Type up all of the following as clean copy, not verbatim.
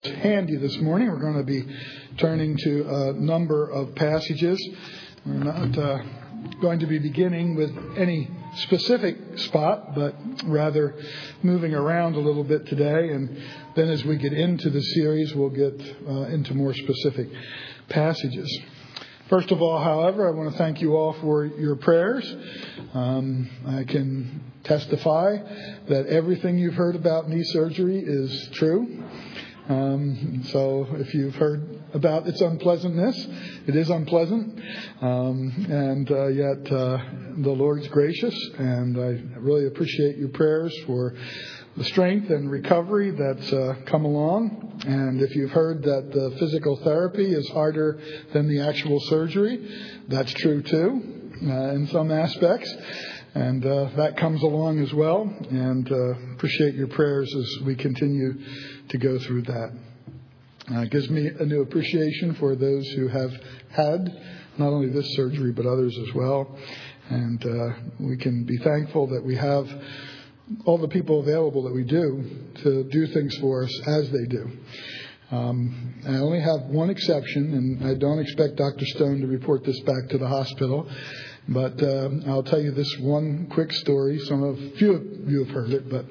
Handy this morning. We're going to be turning to a number of passages. We're not going to be beginning with any specific spot, but rather moving around a little bit today. And then as we get into the series, we'll get into more specific passages. First of all, however, I want to thank you all for your prayers. I can testify that everything you've heard about knee surgery is true. So if you've heard about its unpleasantness, it is unpleasant. And yet the Lord's gracious, and I really appreciate your prayers for the strength and recovery that's come along. And if you've heard that the physical therapy is harder than the actual surgery, that's true too, in some aspects. And that comes along as well. And appreciate your prayers as we continue to go through that. It gives me a new appreciation for those who have had not only this surgery, but others as well. And we can be thankful that we have all the people available that we do to do things for us as they do. I only have one exception, and I don't expect Dr. Stone to report this back to the hospital. But I'll tell you this one quick story. Few of you have heard it, but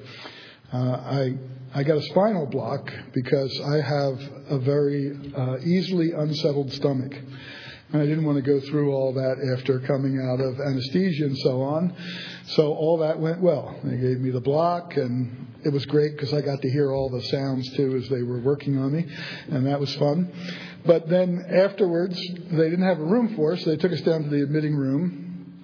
I got a spinal block because I have a very easily unsettled stomach. And I didn't want to go through all that after coming out of anesthesia and so on. So all that went well. They gave me the block, and it was great because I got to hear all the sounds too as they were working on me, and that was fun. But then afterwards, they didn't have a room for us. So they took us down to the admitting room,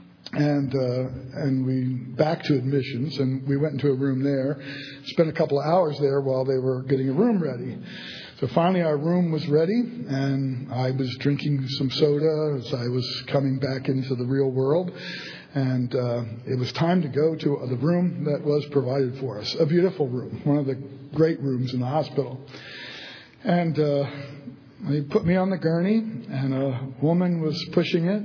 and we back to admissions, and we went into a room there, spent a couple of hours there while they were getting a room ready. So finally our room was ready, and I was drinking some soda as I was coming back into the real world. And it was time to go to the room that was provided for us. A beautiful room, one of the great rooms in the hospital. And they put me on the gurney, and a woman was pushing it.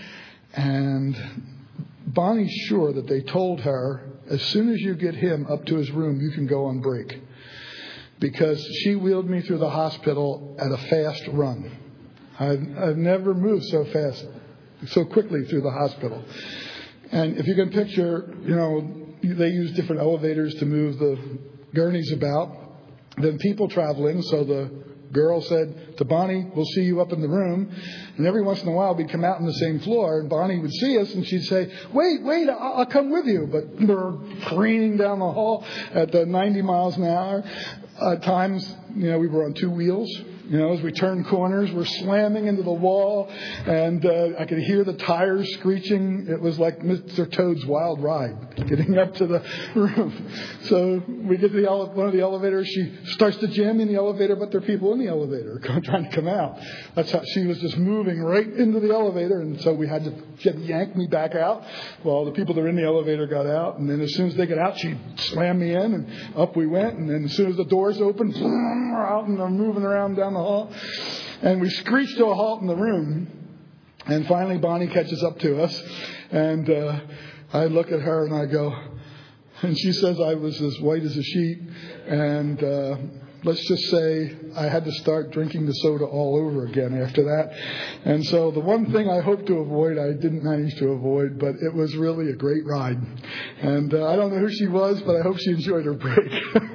And Bonnie's sure that they told her, as soon as you get him up to his room, you can go on break. Because she wheeled me through the hospital at a fast run. I've never moved so fast, so quickly through the hospital. And if you can picture, they use different elevators to move the gurneys about. Then people travel in, so the girl said to Bonnie, "We'll see you up in the room." And every once in a while we'd come out on the same floor, and Bonnie would see us, and she'd say, wait, I'll come with you. But we're careening down the hall at 90 miles an hour. At times, we were on two wheels. As we turned corners, we're slamming into the wall, and I could hear the tires screeching. It was like Mr. Toad's Wild Ride, getting up to the room. So we get to one of the elevators. She starts to jam in the elevator, but there are people in the elevator trying to come out. That's how she was just moving right into the elevator, and so she had to yank me back out while the people that were in the elevator got out. And then as soon as they got out, she slammed me in, and up we went. And then as soon as the doors opened, we're out and I'm moving around down the hall, and we screeched to a halt in the room. And finally Bonnie catches up to us, and I look at her and I go, and she says I was as white as a sheet, and let's just say I had to start drinking the soda all over again after that. And so the one thing I hoped to avoid, I didn't manage to avoid, but it was really a great ride. And I don't know who she was, but I hope she enjoyed her break.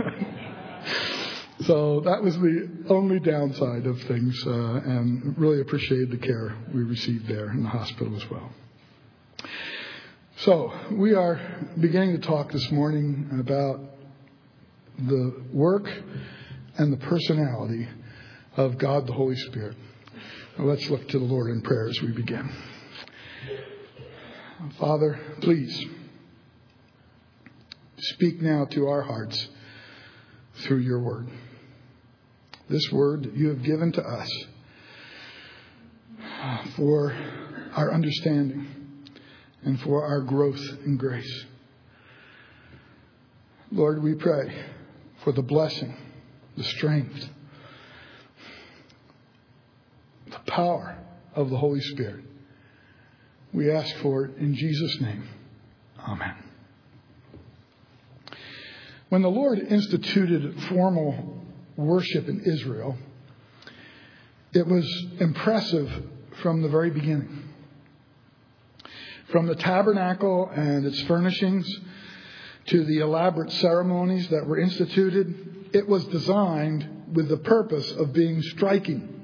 So that was the only downside of things, and really appreciated the care we received there in the hospital as well. So we are beginning to talk this morning about the work and the personality of God the Holy Spirit. Now let's look to the Lord in prayer as we begin. Father, please speak now to our hearts through your word. This word that you have given to us for our understanding and for our growth in grace. Lord, we pray for the blessing, the strength, the power of the Holy Spirit. We ask for it in Jesus' name. Amen. When the Lord instituted formal worship in Israel, it was impressive from the very beginning. From the tabernacle and its furnishings to the elaborate ceremonies that were instituted, it was designed with the purpose of being striking.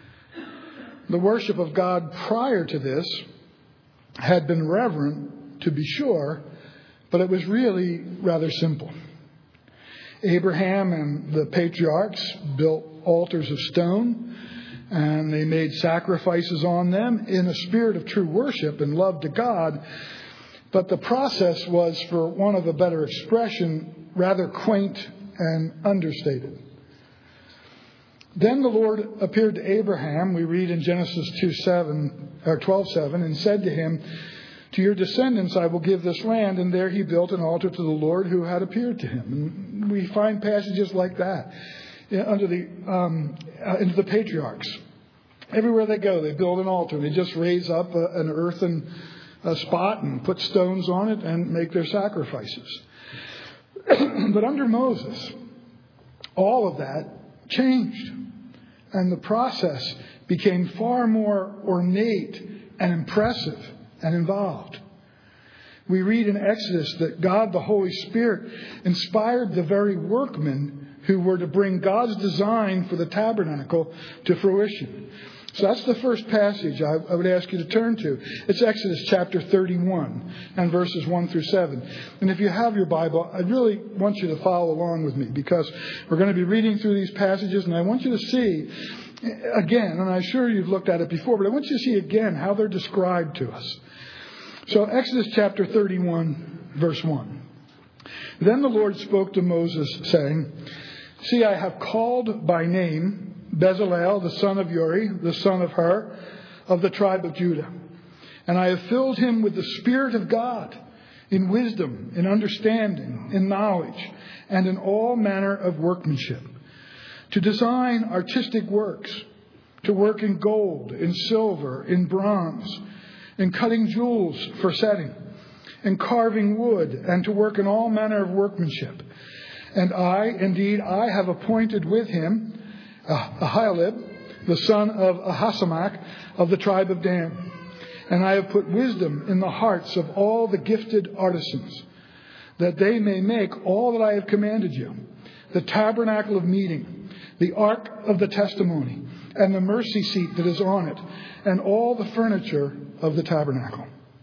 The worship of God prior to this had been reverent, to be sure, but it was really rather simple. Abraham and the patriarchs built altars of stone, and they made sacrifices on them in a spirit of true worship and love to God. But the process was, for want of a better expression, rather quaint and understated. Then the Lord appeared to Abraham, we read in Genesis 12:7, and said to him, "To your descendants I will give this land." And there he built an altar to the Lord who had appeared to him. And we find passages like that under into the patriarchs. Everywhere they go, they build an altar. They just raise up an earthen spot and put stones on it and make their sacrifices. But under Moses, all of that changed. And the process became far more ornate and impressive and involved. We read in Exodus that God, the Holy Spirit, inspired the very workmen who were to bring God's design for the tabernacle to fruition. So that's the first passage I would ask you to turn to. It's Exodus chapter 31 and verses 1 through 7. And if you have your Bible, I really want you to follow along with me, because we're going to be reading through these passages, and I want you to see again, and I'm sure you've looked at it before, but I want you to see again how they're described to us. So Exodus chapter 31, verse 1. Then the Lord spoke to Moses, saying, "See, I have called by name Bezalel, the son of Uri, the son of Hur, of the tribe of Judah. And I have filled him with the Spirit of God, in wisdom, in understanding, in knowledge, and in all manner of workmanship, to design artistic works, to work in gold, in silver, in bronze, in cutting jewels for setting, in carving wood, and to work in all manner of workmanship. And I have appointed with him Ahilib, the son of Ahisamach, of the tribe of Dan. And I have put wisdom in the hearts of all the gifted artisans, that they may make all that I have commanded you: the tabernacle of meeting, the ark of the testimony, and the mercy seat that is on it, and all the furniture of the tabernacle."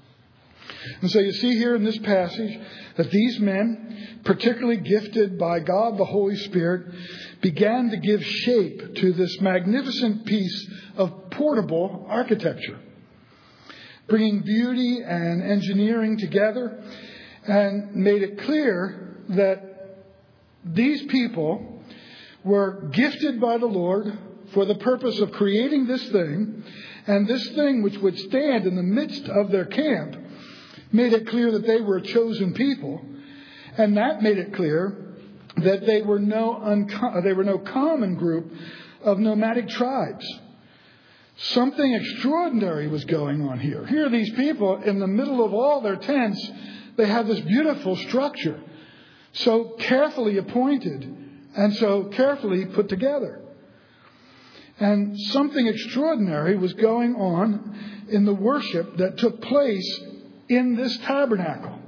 And so you see here in this passage that these men, particularly gifted by God the Holy Spirit, began to give shape to this magnificent piece of portable architecture, bringing beauty and engineering together, and made it clear that these people were gifted by the Lord for the purpose of creating this thing, and this thing which would stand in the midst of their camp made it clear that they were a chosen people, and that made it clear that they were no common group of nomadic tribes. Something extraordinary was going on here. Here are these people in the middle of all their tents. They have this beautiful structure, so carefully appointed and so carefully put together. And something extraordinary was going on in the worship that took place in this tabernacle.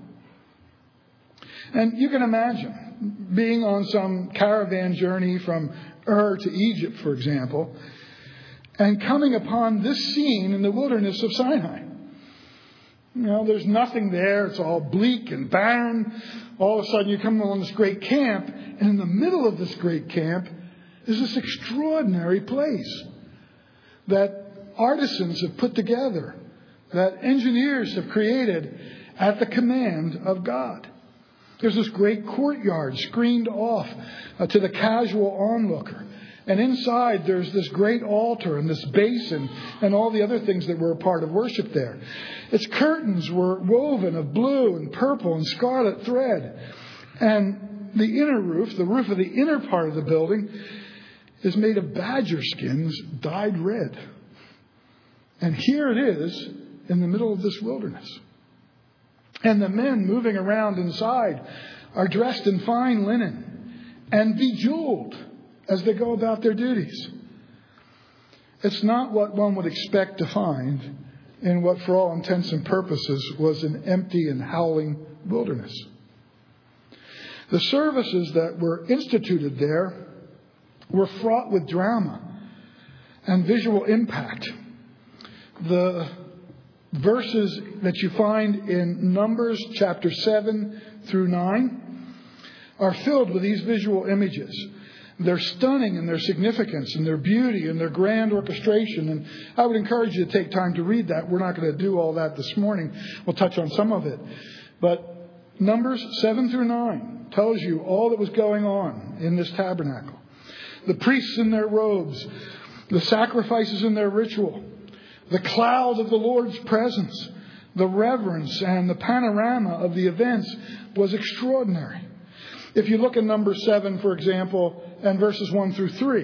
And you can imagine being on some caravan journey from Ur to Egypt, for example, and coming upon this scene in the wilderness of Sinai. You know, there's nothing there. It's all bleak and barren. All of a sudden you come along this great camp, and in the middle of this great camp is this extraordinary place that artisans have put together, that engineers have created at the command of God. There's this great courtyard screened off to the casual onlooker. And inside there's this great altar and this basin and all the other things that were a part of worship there. Its curtains were woven of blue and purple and scarlet thread. And the inner roof, the roof of the inner part of the building, is made of badger skins dyed red. And here it is in the middle of this wilderness. And the men moving around inside are dressed in fine linen and bejeweled as they go about their duties. It's not what one would expect to find in what, for all intents and purposes, was an empty and howling wilderness. The services that were instituted there were fraught with drama and visual impact. The verses that you find in Numbers chapter 7 through 9 are filled with these visual images. They're stunning in their significance and their beauty and their grand orchestration. And I would encourage you to take time to read that. We're not going to do all that this morning. We'll touch on some of it. But Numbers 7 through 9 tells you all that was going on in this tabernacle. The priests in their robes, the sacrifices in their ritual, the cloud of the Lord's presence, the reverence and the panorama of the events was extraordinary. If you look at Numbers 7, for example, and verses 1 through 3.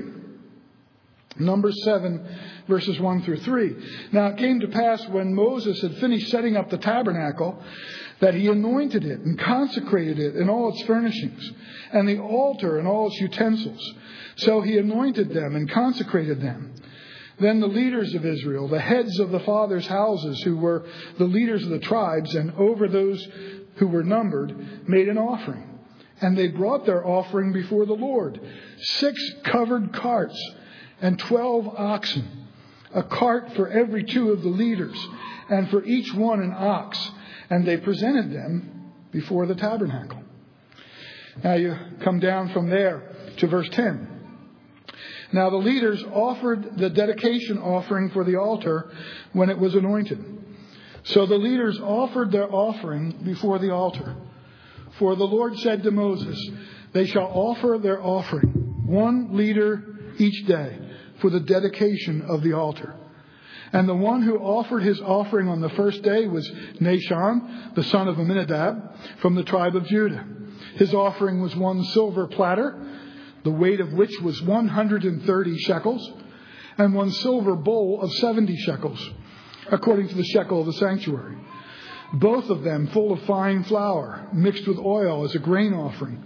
Numbers 7, verses 1 through 3. Now it came to pass when Moses had finished setting up the tabernacle that he anointed it and consecrated it in all its furnishings, and the altar and all its utensils. So he anointed them and consecrated them. Then the leaders of Israel, the heads of the fathers' houses, who were the leaders of the tribes, and over those who were numbered, made an offering. And they brought their offering before the Lord, 6 covered carts and 12 oxen, a cart for every 2 of the leaders, and for each one an ox. And they presented them before the tabernacle. Now you come down from there to verse 10. Now the leaders offered the dedication offering for the altar when it was anointed. So the leaders offered their offering before the altar. For the Lord said to Moses, they shall offer their offering, 1 leader each day, for the dedication of the altar. And the one who offered his offering on the first day was Nahshon, the son of Amminadab, from the tribe of Judah. His offering was 1 silver platter, the weight of which was 130 shekels, and 1 silver bowl of 70 shekels, according to the shekel of the sanctuary. Both of them full of fine flour, mixed with oil as a grain offering.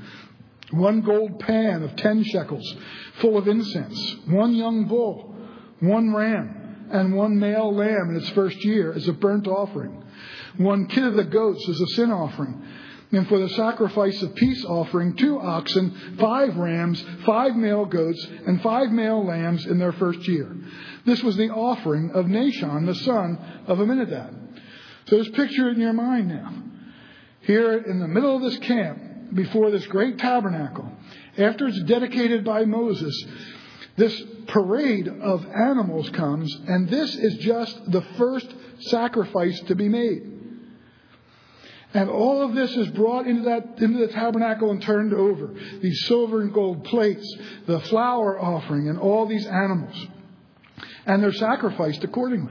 1 gold pan of 10 shekels, full of incense. 1 young bull, 1 ram, and 1 male lamb in its first year as a burnt offering. 1 kid of the goats as a sin offering. And for the sacrifice of peace offering, 2 oxen, 5 rams, 5 male goats, and 5 male lambs in their first year. This was the offering of Nahshon, the son of Amminadab. So just picture it in your mind now. Here in the middle of this camp, before this great tabernacle, after it's dedicated by Moses, this parade of animals comes, and this is just the first sacrifice to be made. And all of this is brought into the tabernacle and turned over. These silver and gold plates, the flour offering, and all these animals. And they're sacrificed accordingly.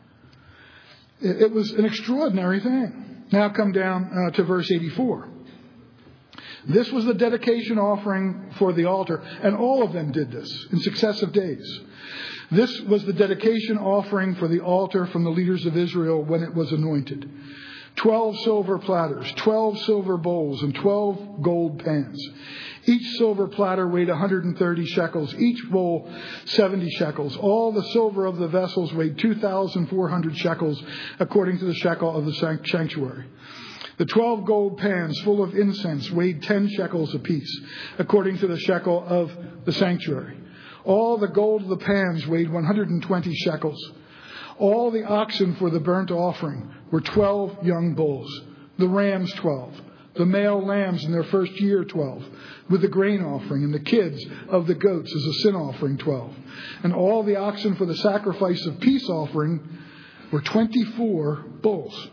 It was an extraordinary thing. Now come down to verse 84. This was the dedication offering for the altar, and all of them did this in successive days. This was the dedication offering for the altar from the leaders of Israel when it was anointed. 12 silver platters, 12 silver bowls, and 12 gold pans. Each silver platter weighed 130 shekels, each bowl 70 shekels. All the silver of the vessels weighed 2,400 shekels, according to the shekel of the sanctuary. The 12 gold pans full of incense weighed 10 shekels apiece, according to the shekel of the sanctuary. All the gold of the pans weighed 120 shekels. All the oxen for the burnt offering were 12 young bulls, the rams 12, the male lambs in their first year 12, with the grain offering, and the kids of the goats as a sin offering 12. And all the oxen for the sacrifice of peace offering were 24 bulls.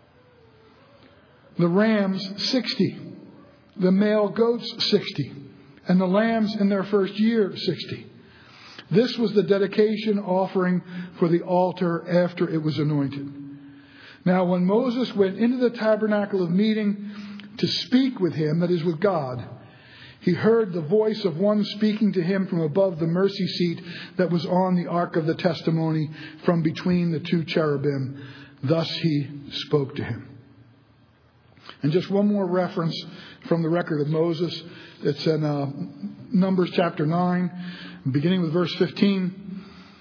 The rams 60, the male goats 60, and the lambs in their first year 60. This was the dedication offering for the altar after it was anointed. Now when Moses went into the tabernacle of meeting to speak with him, that is with God, he heard the voice of one speaking to him from above the mercy seat that was on the ark of the testimony from between the 2 cherubim. Thus he spoke to him. And just one more reference from the record of Moses. It's in Numbers chapter 9, beginning with verse 15.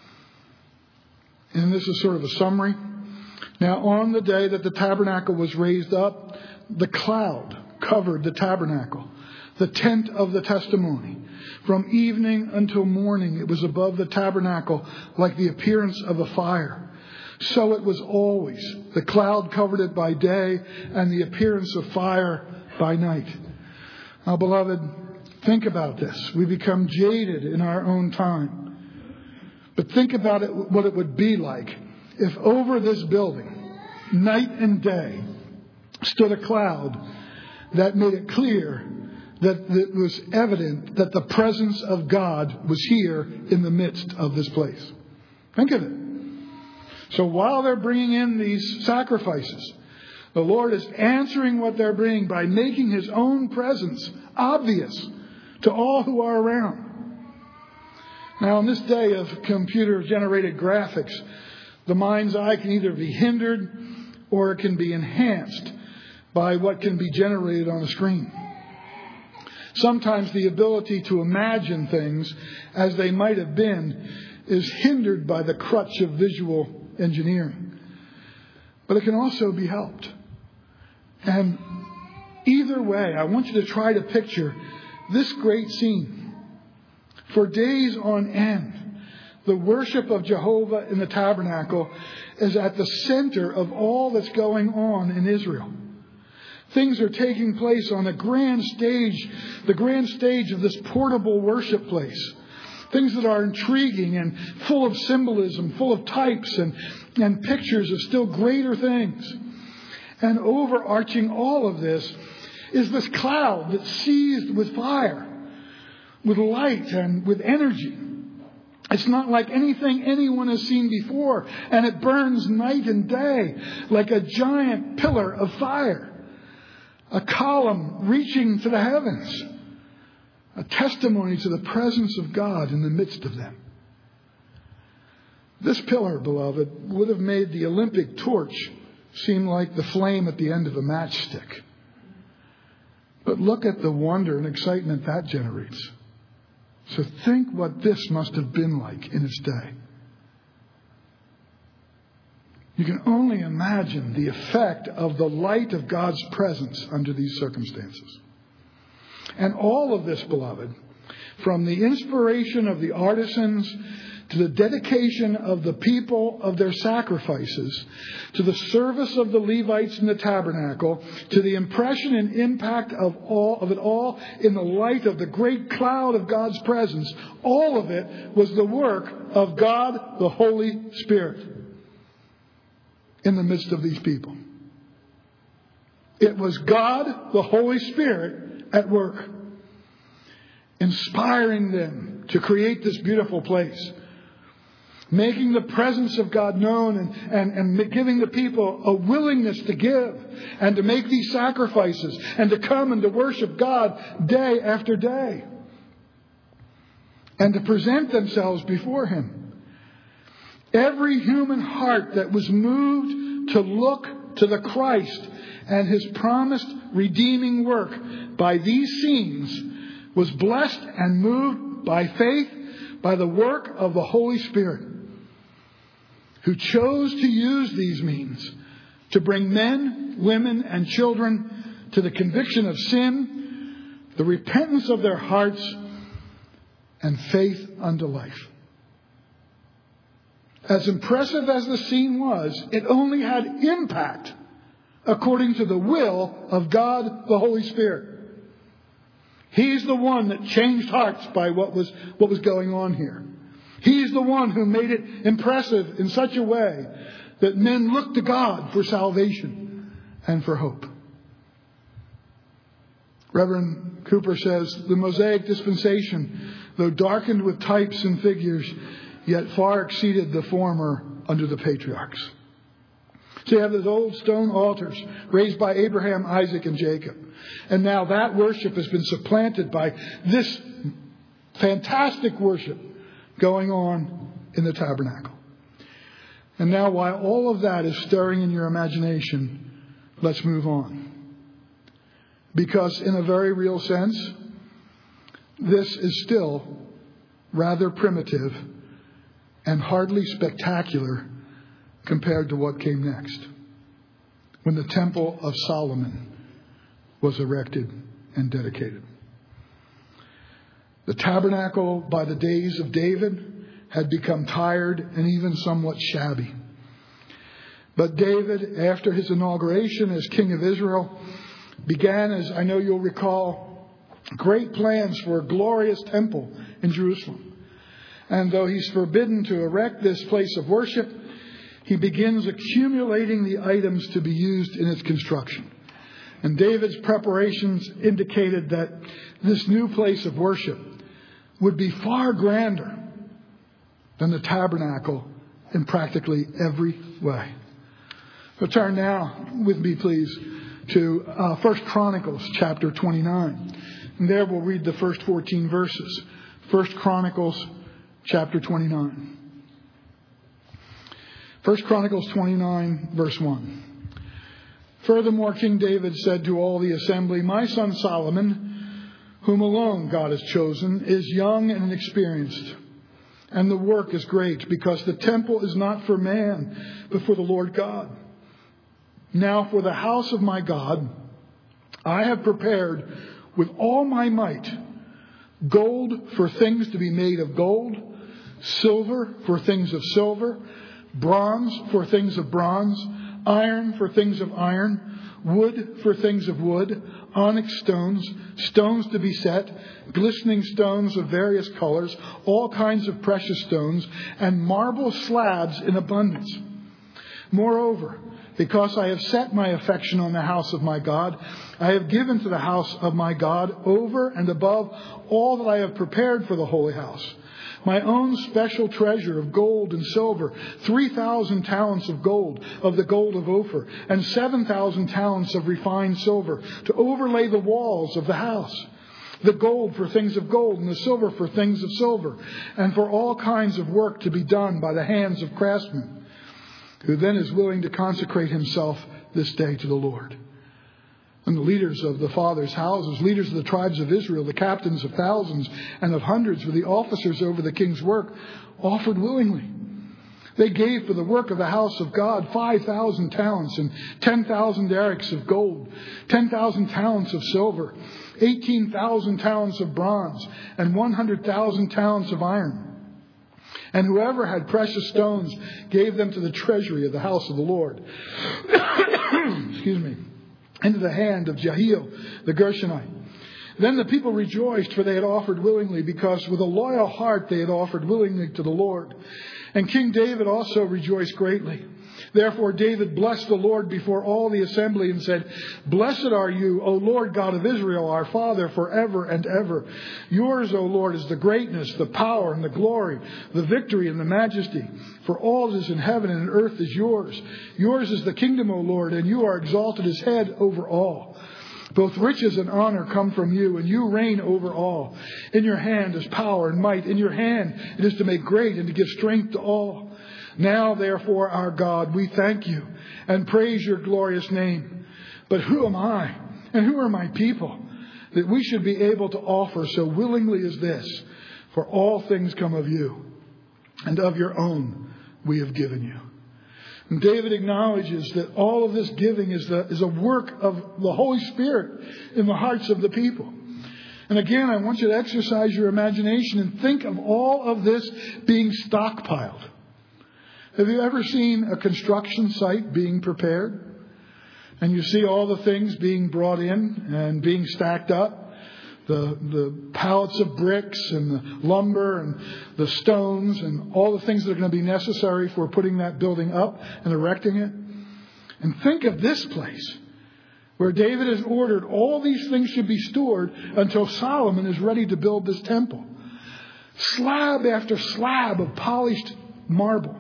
And this is sort of a summary. Now, on the day that the tabernacle was raised up, the cloud covered the tabernacle, the tent of the testimony. From evening until morning, it was above the tabernacle like the appearance of a fire. So it was always. The cloud covered it by day, and the appearance of fire by night. Now, beloved, think about this. We become jaded in our own time. But think about it, what it would be like if over this building, night and day, stood a cloud that made it clear that it was evident that the presence of God was here in the midst of this place. Think of it. So while they're bringing in these sacrifices, the Lord is answering what they're bringing by making His own presence obvious to all who are around. Now, in this day of computer-generated graphics, the mind's eye can either be hindered or it can be enhanced by what can be generated on a screen. Sometimes the ability to imagine things as they might have been is hindered by the crutch of visual engineering. But it can also be helped. And either way, I want you to try to picture this great scene. For days on end, the worship of Jehovah in the tabernacle is at the center of all that's going on in Israel. Things are taking place on a grand stage, the grand stage of this portable worship place. Things that are intriguing and full of symbolism, full of types and pictures of still greater things. And overarching all of this is this cloud that's seized with fire, with light and with energy. It's not like anything anyone has seen before, and it burns night and day like a giant pillar of fire. A column reaching to the heavens. A testimony to the presence of God in the midst of them. This pillar, beloved, would have made the Olympic torch seem like the flame at the end of a matchstick. But look at the wonder and excitement that generates. So think what this must have been like in its day. You can only imagine the effect of the light of God's presence under these circumstances. And all of this, beloved, from the inspiration of the artisans to the dedication of the people of their sacrifices, to the service of the Levites in the tabernacle, to the impression and impact of it all in the light of the great cloud of God's presence, all of it was the work of God, the Holy Spirit, in the midst of these people. It was God, the Holy Spirit, at work, inspiring them to create this beautiful place, making the presence of God known and giving the people a willingness to give and to make these sacrifices and to come and to worship God day after day and to present themselves before Him. Every human heart that was moved to look to the Christ and His promised redeeming work by these scenes was blessed and moved by faith by the work of the Holy Spirit, who chose to use these means to bring men, women, and children to the conviction of sin, the repentance of their hearts, and faith unto life. As impressive as the scene was, it only had impact according to the will of God, the Holy Spirit. He's the one that changed hearts by what was going on here. He's the one who made it impressive in such a way that men looked to God for salvation and for hope. Reverend Cooper says, the Mosaic dispensation, though darkened with types and figures, yet far exceeded the former under the patriarchs. So you have those old stone altars raised by Abraham, Isaac, and Jacob. And now that worship has been supplanted by this fantastic worship going on in the tabernacle. And now while all of that is stirring in your imagination, let's move on. Because in a very real sense, this is still rather primitive and hardly spectacular compared to what came next, when the Temple of Solomon was erected and dedicated. The tabernacle by the days of David had become tired and even somewhat shabby. But David, after his inauguration as king of Israel, began, as I know you'll recall, great plans for a glorious temple in Jerusalem. And though he's forbidden to erect this place of worship, he begins accumulating the items to be used in its construction. And David's preparations indicated that this new place of worship would be far grander than the tabernacle in practically every way. So turn now with me, please, to 1 Chronicles chapter 29. And there we'll read the first 14 verses. 1 Chronicles chapter 29. 1 Chronicles 29, verse 1. Furthermore, King David said to all the assembly, "My son Solomon, whom alone God has chosen, is young and inexperienced, and the work is great, because the temple is not for man, but for the Lord God. Now for the house of my God, I have prepared with all my might gold for things to be made of gold, silver for things of silver, bronze for things of bronze, iron for things of iron, wood for things of wood, onyx stones, stones to be set, glistening stones of various colors, all kinds of precious stones, and marble slabs in abundance. Moreover, because I have set my affection on the house of my God, I have given to the house of my God over and above all that I have prepared for the holy house, my own special treasure of gold and silver, 3,000 talents of gold, of the gold of Ophir, and 7,000 talents of refined silver, to overlay the walls of the house. The gold for things of gold, and the silver for things of silver, and for all kinds of work to be done by the hands of craftsmen, who then is willing to consecrate himself this day to the Lord. And the leaders of the fathers' houses, leaders of the tribes of Israel, the captains of thousands and of hundreds, with the officers over the king's work, offered willingly. They gave for the work of the house of God 5,000 talents and 10,000 darics of gold, 10,000 talents of silver, 18,000 talents of bronze, and 100,000 talents of iron. And whoever had precious stones gave them to the treasury of the house of the Lord. Excuse me. Into the hand of Jehiel the Gershonite. Then the people rejoiced, for they had offered willingly, because with a loyal heart they had offered willingly to the Lord. And King David also rejoiced greatly. Therefore David blessed the Lord before all the assembly and said, "Blessed are you, O Lord God of Israel, our Father, forever and ever. Yours, O Lord, is the greatness, the power, and the glory, the victory and the majesty. For all that is in heaven and in earth is yours. Yours is the kingdom, O Lord, and you are exalted as head over all. Both riches and honor come from you, and you reign over all. In your hand is power and might. In your hand it is to make great and to give strength to all. Now, therefore, our God, we thank you and praise your glorious name. But who am I and who are my people that we should be able to offer so willingly as this? For all things come of you, and of your own we have given you." And David acknowledges that all of this giving is a work of the Holy Spirit in the hearts of the people. And again, I want you to exercise your imagination and think of all of this being stockpiled. Have you ever seen a construction site being prepared? And you see all the things being brought in and being stacked up. The pallets of bricks and the lumber and the stones and all the things that are going to be necessary for putting that building up and erecting it. And think of this place where David has ordered all these things should be stored until Solomon is ready to build this temple. Slab after slab of polished marble.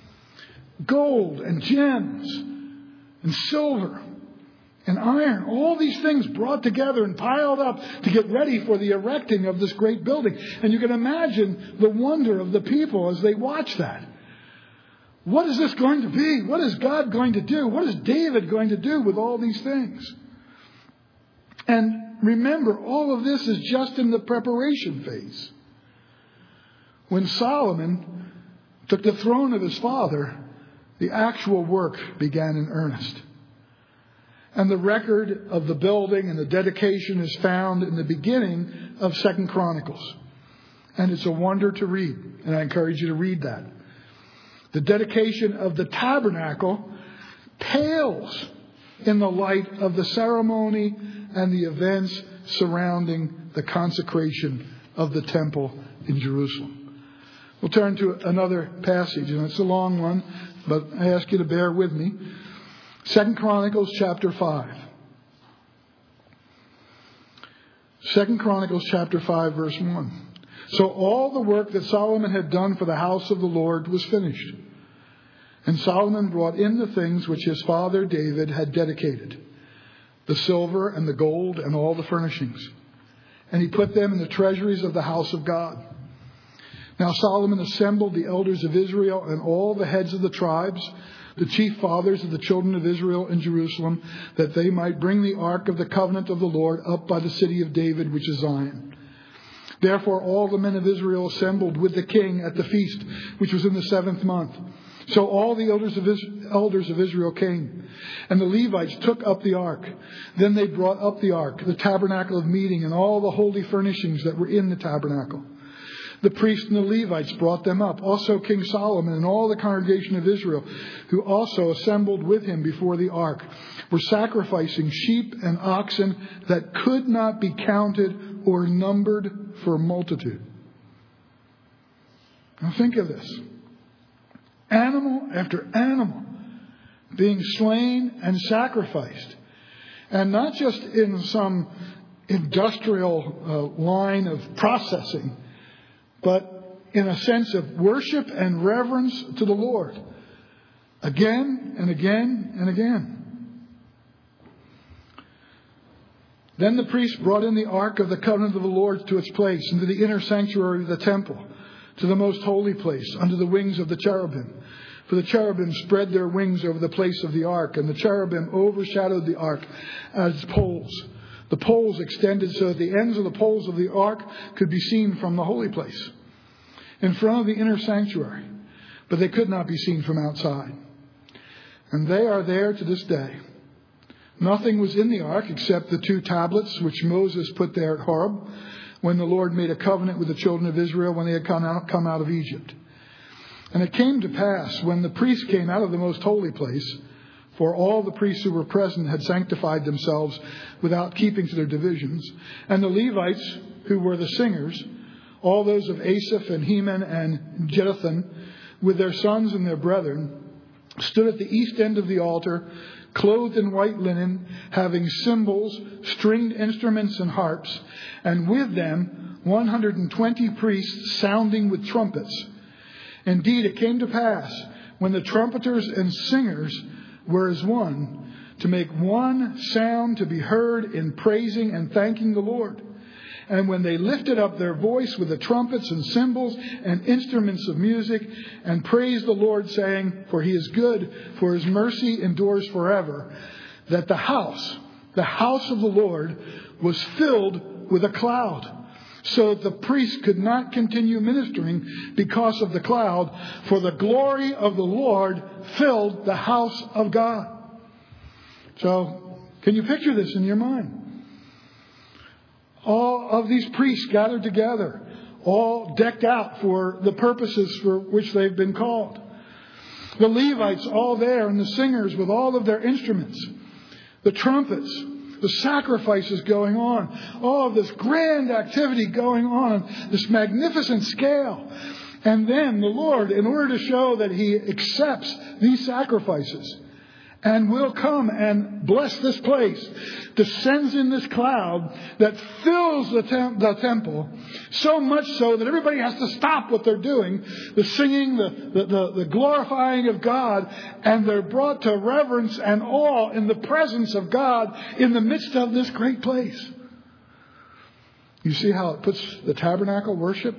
Gold and gems and silver and iron, all these things brought together and piled up to get ready for the erecting of this great building. And you can imagine the wonder of the people as they watch that. What is this going to be? What is God going to do? What is David going to do with all these things? And remember, all of this is just in the preparation phase. When Solomon took the throne of his father, the actual work began in earnest. And the record of the building and the dedication is found in the beginning of 2 Chronicles. And it's a wonder to read. And I encourage you to read that. The dedication of the tabernacle pales in the light of the ceremony and the events surrounding the consecration of the temple in Jerusalem. We'll turn to another passage, and it's a long one, but I ask you to bear with me. 2 Chronicles chapter 5. 2 Chronicles chapter 5, verse 1. So all the work that Solomon had done for the house of the Lord was finished. And Solomon brought in the things which his father David had dedicated, the silver and the gold and all the furnishings. And he put them in the treasuries of the house of God. Now Solomon assembled the elders of Israel and all the heads of the tribes, the chief fathers of the children of Israel in Jerusalem, that they might bring the ark of the covenant of the Lord up by the city of David, which is Zion. Therefore all the men of Israel assembled with the king at the feast, which was in the 7th month. So all the elders of Israel came, and the Levites took up the ark. Then they brought up the ark, the tabernacle of meeting, and all the holy furnishings that were in the tabernacle. The priests and the Levites brought them up. Also King Solomon and all the congregation of Israel, who also assembled with him before the ark, were sacrificing sheep and oxen that could not be counted or numbered for multitude. Now think of this. Animal after animal being slain and sacrificed. And not just in some industrial line of processing, but in a sense of worship and reverence to the Lord. Again and again and again. Then the priests brought in the ark of the covenant of the Lord to its place, into the inner sanctuary of the temple, to the most holy place, under the wings of the cherubim. For the cherubim spread their wings over the place of the ark, and the cherubim overshadowed the ark as poles. The poles extended so that the ends of the poles of the ark could be seen from the holy place, in front of the inner sanctuary, but they could not be seen from outside. And they are there to this day. Nothing was in the ark except the 2 tablets which Moses put there at Horeb, when the Lord made a covenant with the children of Israel when they had come out of Egypt. And it came to pass, when the priests came out of the most holy place, for all the priests who were present had sanctified themselves without keeping to their divisions, and the Levites, who were the singers, all those of Asaph and Heman and Jeduthun, with their sons and their brethren, stood at the east end of the altar, clothed in white linen, having cymbals, stringed instruments, and harps, and with them 120 priests sounding with trumpets. Indeed, it came to pass, when the trumpeters and singers were as one, to make one sound to be heard in praising and thanking the Lord. And when they lifted up their voice with the trumpets and cymbals and instruments of music, and praised the Lord, saying, for he is good, for his mercy endures forever, that the house of the Lord, was filled with a cloud, so that the priests could not continue ministering because of the cloud, for the glory of the Lord filled the house of God. So, can you picture this in your mind? All of these priests gathered together, all decked out for the purposes for which they've been called. The Levites all there, and the singers with all of their instruments, the trumpets, the sacrifices going on, all of this grand activity going on, this magnificent scale. And then the Lord, in order to show that he accepts these sacrifices and will come and bless this place, descends in this cloud that fills the temple, so much so that everybody has to stop what they're doing, the singing, the glorifying of God, and they're brought to reverence and awe in the presence of God in the midst of this great place. You see how it puts the tabernacle worship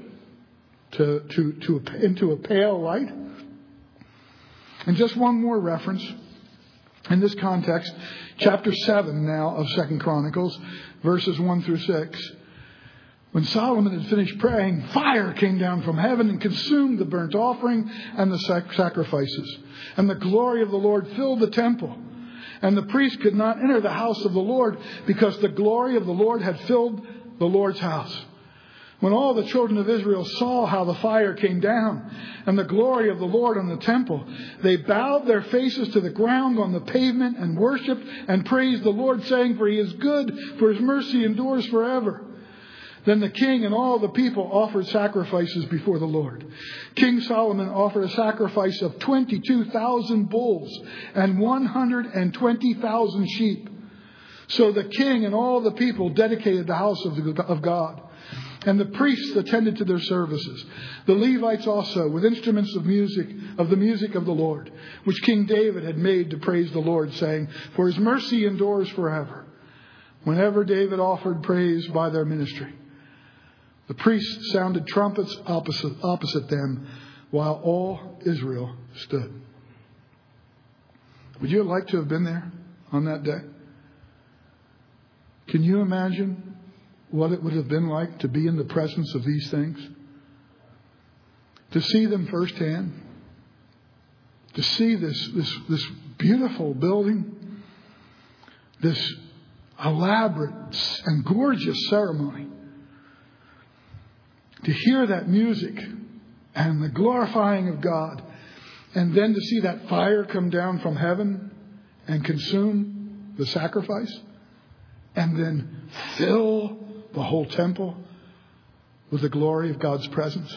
into a pale light? And just one more reference. In this context, chapter 7 now of 2 Chronicles, verses 1 through 6. When Solomon had finished praying, fire came down from heaven and consumed the burnt offering and the sacrifices. And the glory of the Lord filled the temple. And the priest could not enter the house of the Lord because the glory of the Lord had filled the Lord's house. When all the children of Israel saw how the fire came down and the glory of the Lord on the temple, they bowed their faces to the ground on the pavement and worshipped and praised the Lord, saying, "For he is good, for his mercy endures forever." Then the king and all the people offered sacrifices before the Lord. King Solomon offered a sacrifice of 22,000 bulls and 120,000 sheep. So the king and all the people dedicated the house of God. And the priests attended to their services. The Levites also, with instruments of music, of the music of the Lord, which King David had made to praise the Lord, saying, "For his mercy endures forever." Whenever David offered praise by their ministry, the priests sounded trumpets opposite them, while all Israel stood. Would you like to have been there on that day? Can you imagine what it would have been like to be in the presence of these things? To see them firsthand. To see this beautiful building. This elaborate and gorgeous ceremony. To hear that music and the glorifying of God. And then to see that fire come down from heaven and consume the sacrifice. And then fill the whole temple with the glory of God's presence.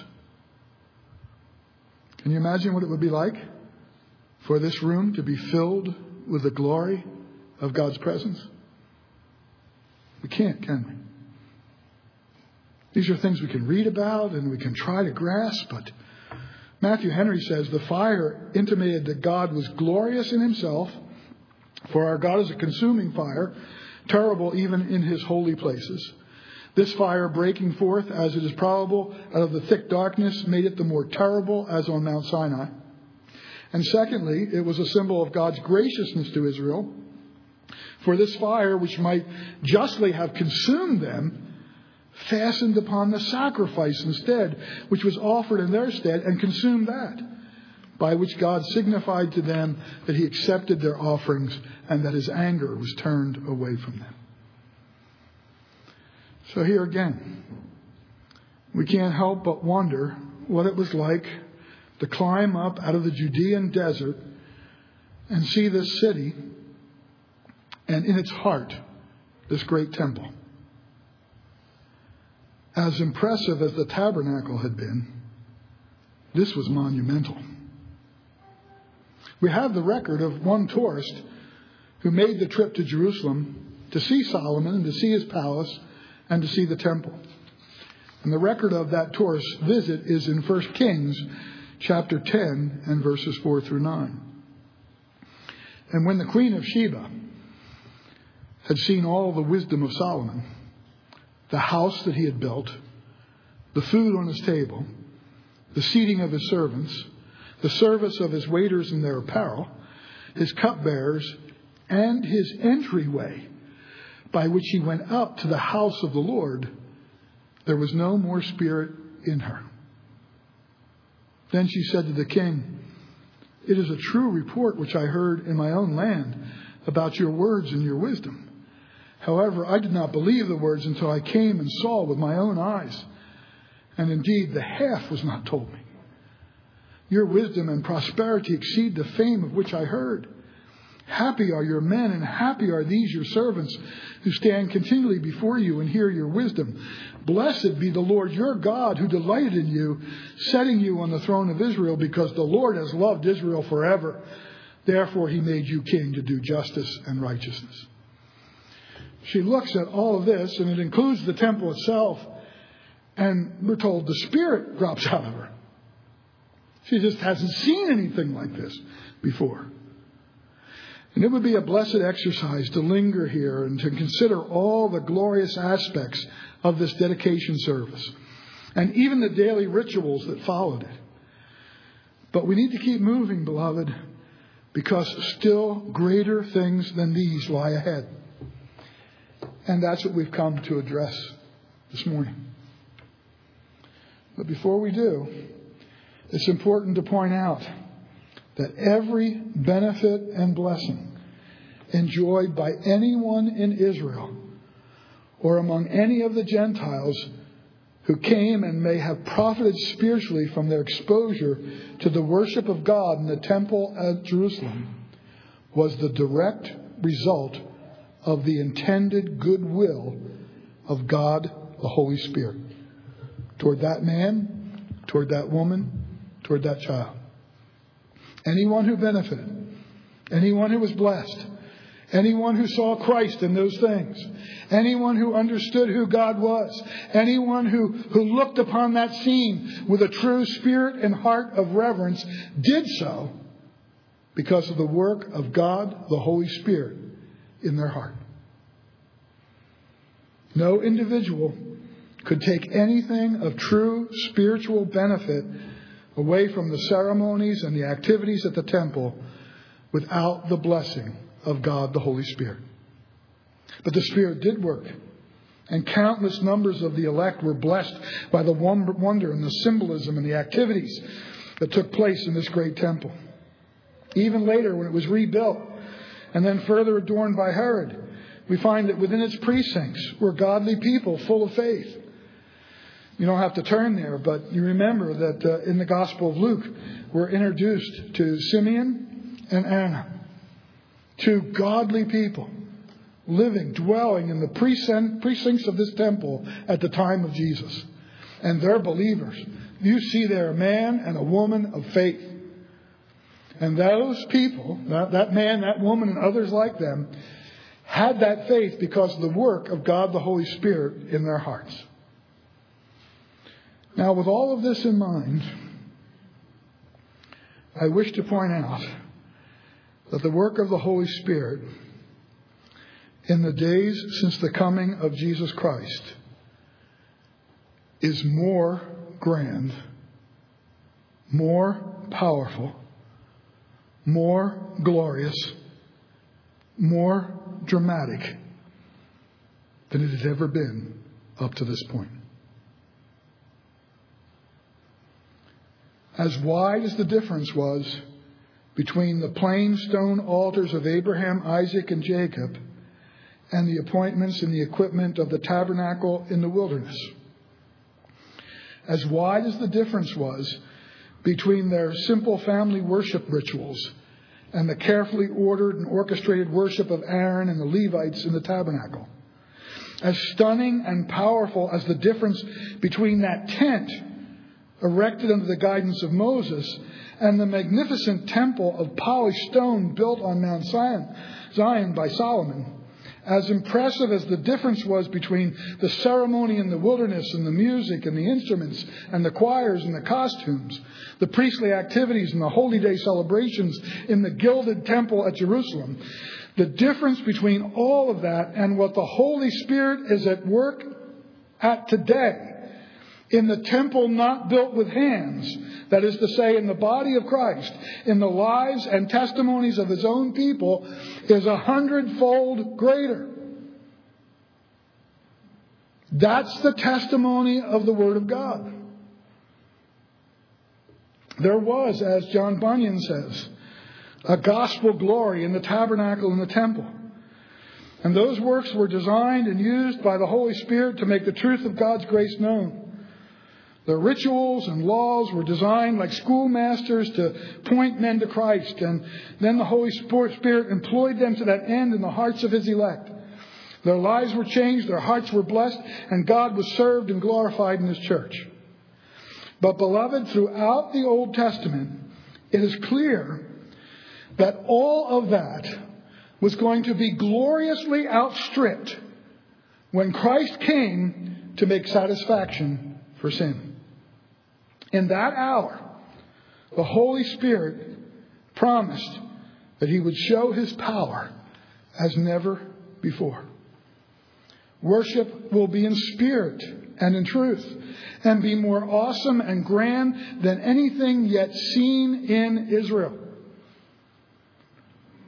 Can you imagine what it would be like for this room to be filled with the glory of God's presence? We can't, can we? These are things we can read about and we can try to grasp, but Matthew Henry says the fire intimated that God was glorious in himself, for our God is a consuming fire, terrible even in his holy places. This fire breaking forth, as it is probable, out of the thick darkness, made it the more terrible as on Mount Sinai. And secondly, it was a symbol of God's graciousness to Israel. For this fire, which might justly have consumed them, fastened upon the sacrifice instead, which was offered in their stead, and consumed that, by which God signified to them that he accepted their offerings and that his anger was turned away from them. So here again, we can't help but wonder what it was like to climb up out of the Judean desert and see this city and in its heart, this great temple. As impressive as the tabernacle had been, this was monumental. We have the record of one tourist who made the trip to Jerusalem to see Solomon and to see his palace and to see the temple. And the record of that tourist's visit is in 1 Kings chapter 10 and verses 4 through 9. And when the Queen of Sheba had seen all the wisdom of Solomon, the house that he had built, the food on his table, the seating of his servants, the service of his waiters in their apparel, his cupbearers, and his entryway by which he went up to the house of the Lord, there was no more spirit in her. Then she said to the king, "It is a true report which I heard in my own land about your words and your wisdom. However, I did not believe the words until I came and saw with my own eyes. And indeed, the half was not told me. Your wisdom and prosperity exceed the fame of which I heard. Happy are your men, and happy are these your servants who stand continually before you and hear your wisdom. Blessed be the Lord your God who delighted in you, setting you on the throne of Israel, because the Lord has loved Israel forever. Therefore he made you king to do justice and righteousness." She looks at all of this, and it includes the temple itself, and we're told the Spirit drops out of her. She just hasn't seen anything like this before. And it would be a blessed exercise to linger here and to consider all the glorious aspects of this dedication service, and even the daily rituals that followed it. But we need to keep moving, beloved, because still greater things than these lie ahead. And that's what we've come to address this morning. But before we do, it's important to point out that every benefit and blessing enjoyed by anyone in Israel or among any of the Gentiles who came and may have profited spiritually from their exposure to the worship of God in the temple at Jerusalem was the direct result of the intended goodwill of God, the Holy Spirit, toward that man, toward that woman, toward that child. Anyone who benefited, anyone who was blessed, anyone who saw Christ in those things, anyone who understood who God was, anyone who looked upon that scene with a true spirit and heart of reverence did so because of the work of God, the Holy Spirit, in their heart. No individual could take anything of true spiritual benefit away from the ceremonies and the activities at the temple without the blessing of God, the Holy Spirit. But the Spirit did work, and countless numbers of the elect were blessed by the wonder and the symbolism and the activities that took place in this great temple. Even later, when it was rebuilt and then further adorned by Herod, we find that within its precincts were godly people full of faith. You don't have to turn there, but you remember that in the Gospel of Luke, we're introduced to Simeon and Anna, two godly people living, dwelling in the precincts of this temple at the time of Jesus. And they're believers. You see there a man and a woman of faith. And those people, that man, that woman, and others like them, had that faith because of the work of God, the Holy Spirit, in their hearts. Now, with all of this in mind, I wish to point out that the work of the Holy Spirit in the days since the coming of Jesus Christ is more grand, more powerful, more glorious, more dramatic than it has ever been up to this point. As wide as the difference was between the plain stone altars of Abraham, Isaac, and Jacob and the appointments and the equipment of the tabernacle in the wilderness, as wide as the difference was between their simple family worship rituals and the carefully ordered and orchestrated worship of Aaron and the Levites in the tabernacle, as stunning and powerful as the difference between that tent erected under the guidance of Moses and the magnificent temple of polished stone built on Mount Zion by Solomon, as impressive as the difference was between the ceremony in the wilderness and the music and the instruments and the choirs and the costumes, the priestly activities and the holy day celebrations in the gilded temple at Jerusalem, the difference between all of that and what the Holy Spirit is at work at today in the temple not built with hands, that is to say, in the body of Christ, in the lives and testimonies of His own people, is 100-fold greater. That's the testimony of the Word of God. There was, as John Bunyan says, a gospel glory in the tabernacle and the temple. And those works were designed and used by the Holy Spirit to make the truth of God's grace known. The rituals and laws were designed like schoolmasters to point men to Christ. And then the Holy Spirit employed them to that end in the hearts of His elect. Their lives were changed, their hearts were blessed, and God was served and glorified in His church. But beloved, throughout the Old Testament, it is clear that all of that was going to be gloriously outstripped when Christ came to make satisfaction for sin. In that hour, the Holy Spirit promised that He would show His power as never before. Worship will be in spirit and in truth, and be more awesome and grand than anything yet seen in Israel.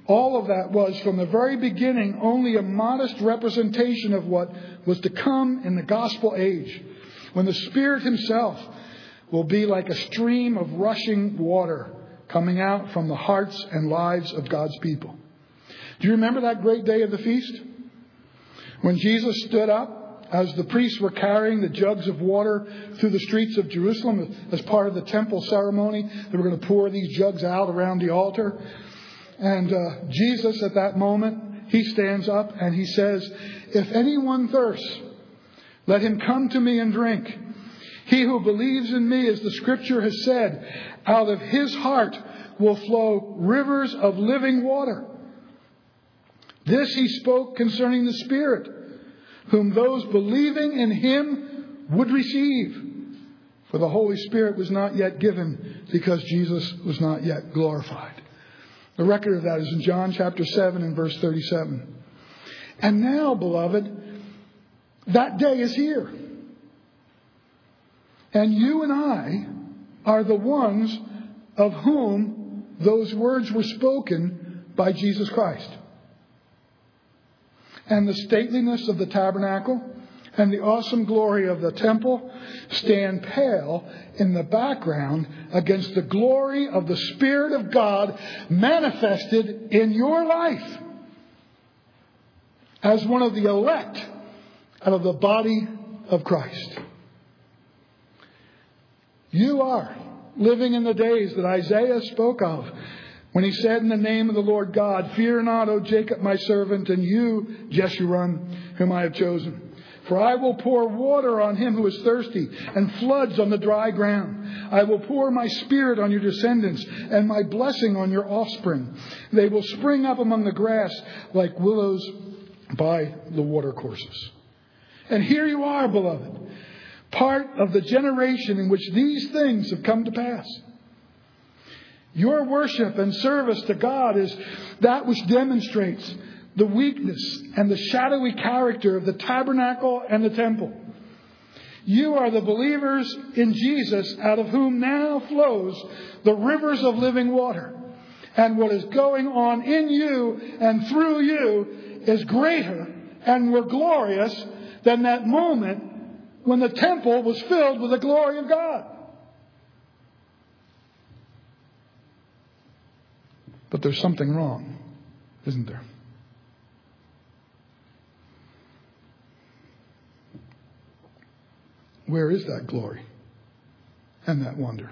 All of that was, from the very beginning, only a modest representation of what was to come in the gospel age, when the Spirit Himself will be like a stream of rushing water coming out from the hearts and lives of God's people. Do you remember that great day of the feast? When Jesus stood up as the priests were carrying the jugs of water through the streets of Jerusalem as part of the temple ceremony. They were going to pour these jugs out around the altar. And Jesus, at that moment, He stands up and He says, "If anyone thirsts, let him come to me and drink. He who believes in me, as the Scripture has said, out of his heart will flow rivers of living water." This He spoke concerning the Spirit, whom those believing in Him would receive. For the Holy Spirit was not yet given, because Jesus was not yet glorified. The record of that is in John chapter 7 and verse 37. And now, beloved, that day is here. And you and I are the ones of whom those words were spoken by Jesus Christ. And the stateliness of the tabernacle and the awesome glory of the temple stand pale in the background against the glory of the Spirit of God manifested in your life as one of the elect out of the body of Christ. You are living in the days that Isaiah spoke of when he said, "In the name of the Lord God, fear not, O Jacob my servant, and you, Jeshurun, whom I have chosen. For I will pour water on him who is thirsty, and floods on the dry ground. I will pour my Spirit on your descendants, and my blessing on your offspring. They will spring up among the grass like willows by the watercourses." And here you are, beloved, part of the generation in which these things have come to pass. Your worship and service to God is that which demonstrates the weakness and the shadowy character of the tabernacle and the temple. You are the believers in Jesus, out of whom now flows the rivers of living water. And what is going on in you and through you is greater and more glorious than that moment when the temple was filled with the glory of God. But there's something wrong, isn't there? Where is that glory and that wonder?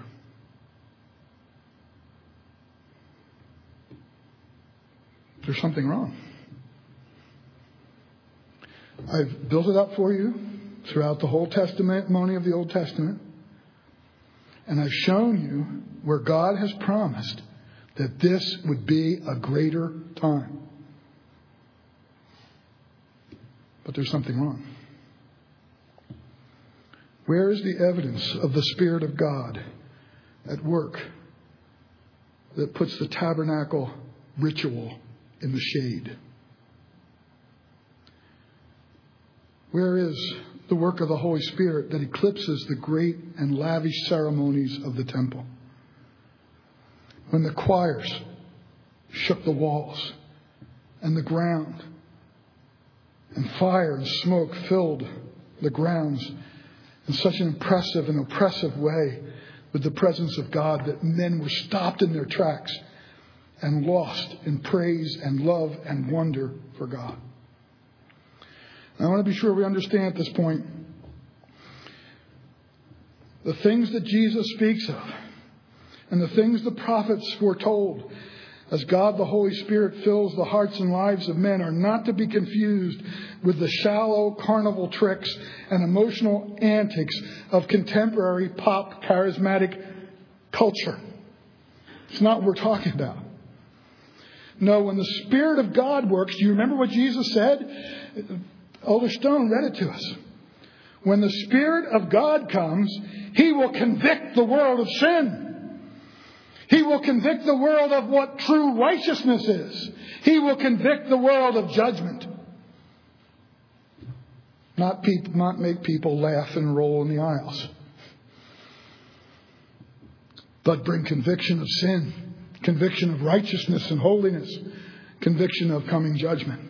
There's something wrong. I've built it up for you throughout the whole testimony of the Old Testament. And I've shown you where God has promised that this would be a greater time. But there's something wrong. Where is the evidence of the Spirit of God at work that puts the tabernacle ritual in the shade? Where is the work of the Holy Spirit that eclipses the great and lavish ceremonies of the temple? When the choirs shook the walls and the ground, and fire and smoke filled the grounds in such an impressive and oppressive way with the presence of God that men were stopped in their tracks and lost in praise and love and wonder for God. And I want to be sure we understand at this point the things that Jesus speaks of and the things the prophets foretold as God the Holy Spirit fills the hearts and lives of men are not to be confused with the shallow carnival tricks and emotional antics of contemporary pop charismatic culture. It's not what we're talking about. No, when the Spirit of God works, do you remember what Jesus said? Elder Stone read it to us. When the Spirit of God comes, He will convict the world of sin. He will convict the world of what true righteousness is. He will convict the world of judgment. Not make people laugh and roll in the aisles. But bring conviction of sin, conviction of righteousness and holiness, conviction of coming judgment.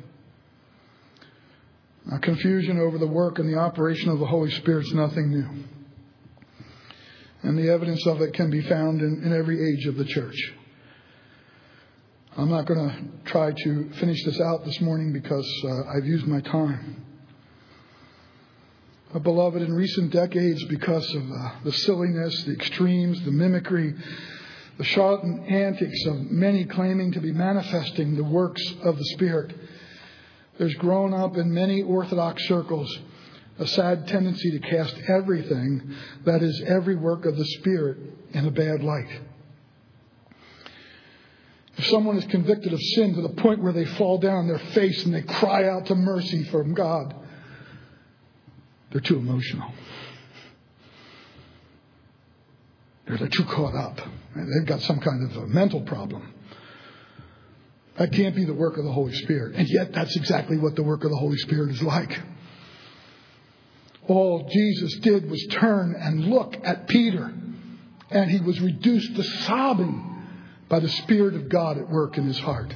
Confusion over the work and the operation of the Holy Spirit is nothing new. And the evidence of it can be found in every age of the church. I'm not going to try to finish this out this morning because I've used my time. But beloved, in recent decades, because of the silliness, the extremes, the mimicry, the charlatan antics of many claiming to be manifesting the works of the Spirit, there's grown up in many Orthodox circles a sad tendency to cast everything, that is, every work of the Spirit, in a bad light. If someone is convicted of sin to the point where they fall down on their face and they cry out to mercy from God, they're too emotional. They're too caught up. They've got some kind of a mental problem. That can't be the work of the Holy Spirit. And yet that's exactly what the work of the Holy Spirit is like. All Jesus did was turn and look at Peter, and he was reduced to sobbing by the Spirit of God at work in his heart.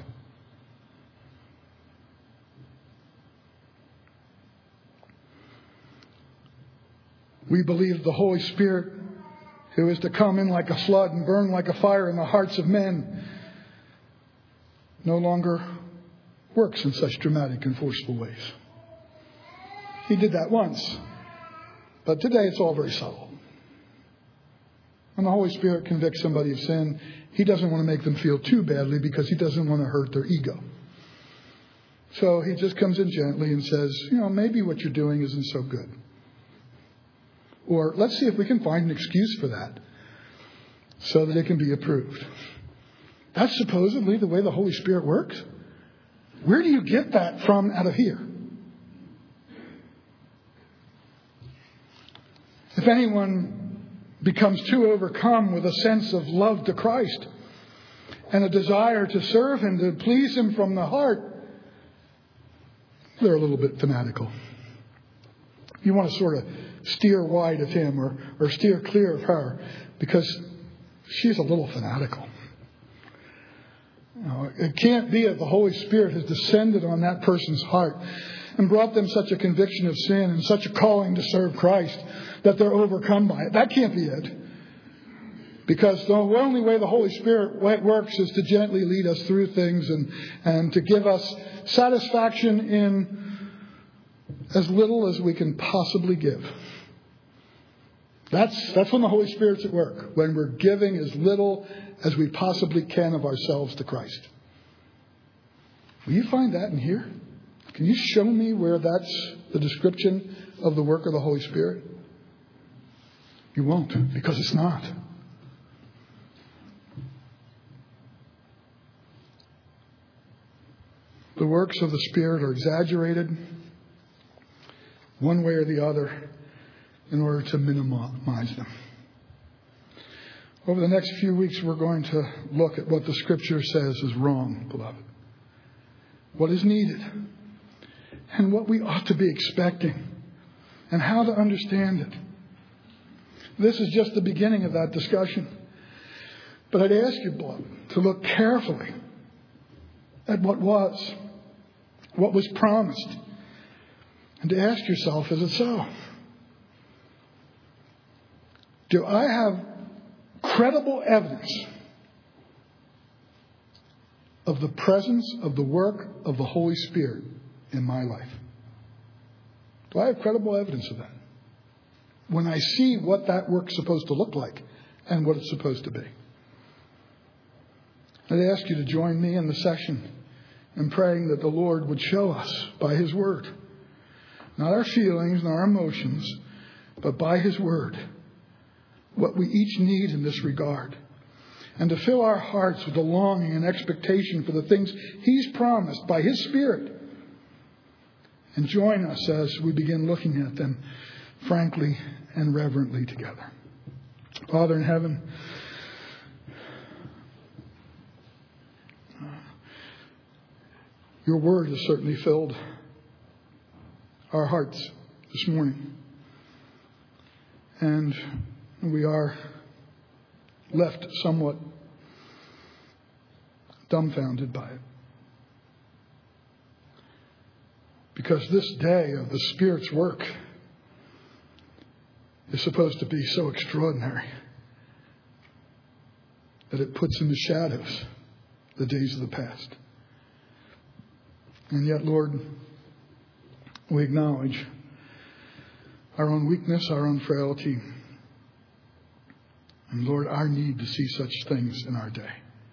We believe the Holy Spirit, who is to come in like a flood and burn like a fire in the hearts of men, no longer works in such dramatic and forceful ways. He did that once, but today it's all very subtle. When the Holy Spirit convicts somebody of sin, He doesn't want to make them feel too badly because He doesn't want to hurt their ego. So He just comes in gently and says, maybe what you're doing isn't so good. Or let's see if we can find an excuse for that so that it can be approved. That's supposedly the way the Holy Spirit works. Where do you get that from out of here? If anyone becomes too overcome with a sense of love to Christ and a desire to serve Him, to please Him from the heart, they're a little bit fanatical. You want to sort of steer wide of Him or steer clear of her because she's a little fanatical. It can't be that the Holy Spirit has descended on that person's heart and brought them such a conviction of sin and such a calling to serve Christ that they're overcome by it. That can't be it. Because the only way the Holy Spirit works is to gently lead us through things and to give us satisfaction in as little as we can possibly give. That's when the Holy Spirit's at work, when we're giving as little as we possibly can of ourselves to Christ. Will you find that in here? Can you show me where that's the description of the work of the Holy Spirit? You won't, because it's not. The works of the Spirit are exaggerated one way or the other in order to minimize them. Over the next few weeks, we're going to look at what the Scripture says is wrong, beloved. What is needed. And what we ought to be expecting. And how to understand it. This is just the beginning of that discussion. But I'd ask you, beloved, to look carefully at what was promised. And to ask yourself, is it so? Do I have credible evidence of the presence of the work of the Holy Spirit in my life? Do I have credible evidence of that? When I see what that work's supposed to look like and what it's supposed to be. I'd ask you to join me in the session in praying that the Lord would show us by His Word. Not our feelings, not our emotions, but by His Word. What we each need in this regard. And to fill our hearts with a longing and expectation for the things He's promised by His Spirit. And join us as we begin looking at them frankly and reverently together. Father in heaven, Your Word has certainly filled our hearts this morning. And we are left somewhat dumbfounded by it. Because this day of the Spirit's work is supposed to be so extraordinary that it puts in the shadows the days of the past. And yet, Lord, we acknowledge our own weakness, our own frailty, and Lord, our need to see such things in our day.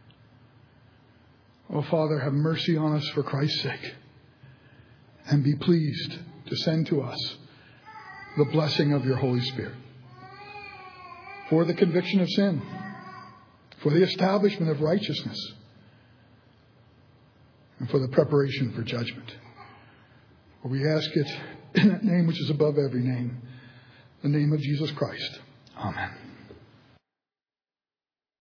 Oh, Father, have mercy on us for Christ's sake, and be pleased to send to us the blessing of your Holy Spirit for the conviction of sin, for the establishment of righteousness, and for the preparation for judgment. For we ask it in that name which is above every name, the name of Jesus Christ. Amen.